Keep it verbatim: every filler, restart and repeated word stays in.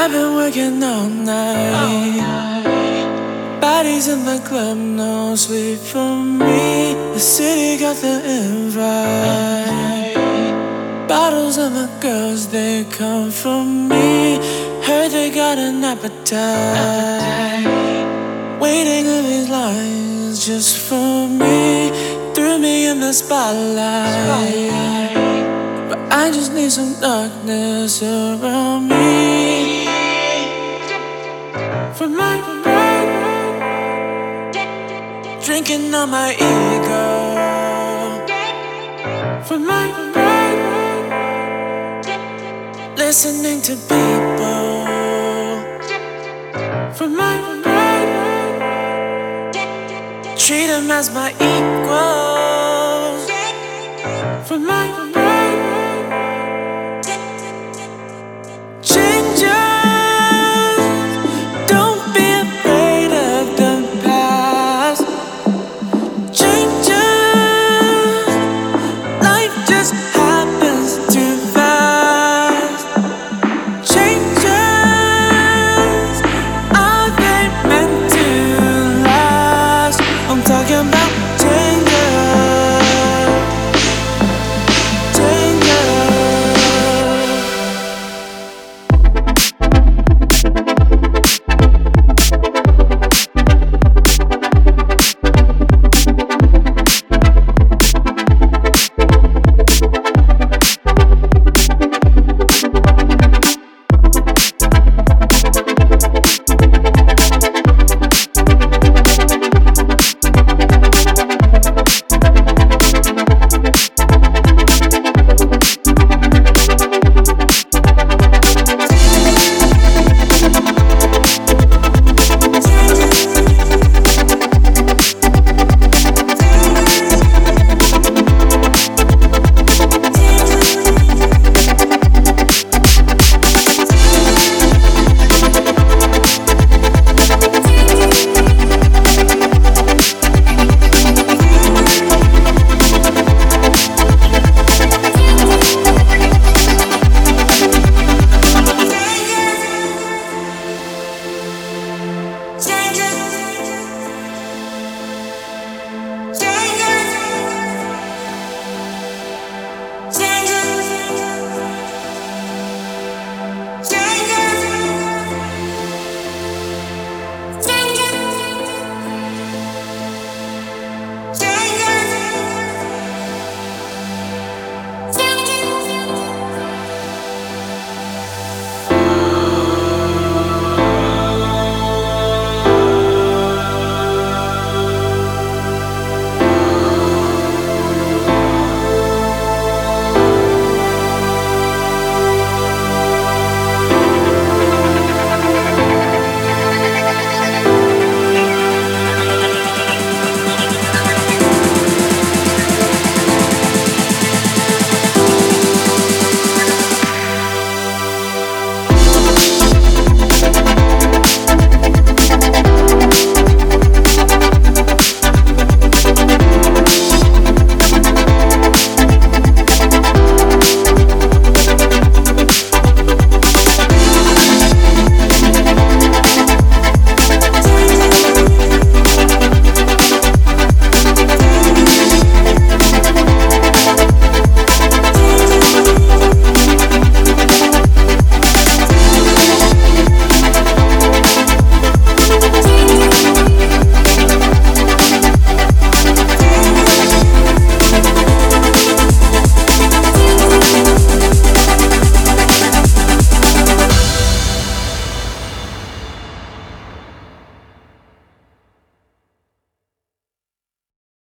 I've been working all night. Bodies in the club, no sleep for me. The city got the invite. Bottles of my girls, they come for me. Heard they got an appetite. Waiting in these lines just for me. Threw me in the spotlight. But I just need some darkness around me. For my mind, drinking on my ego. For my mind, listening to people. For my mind, treat them as my equals. For my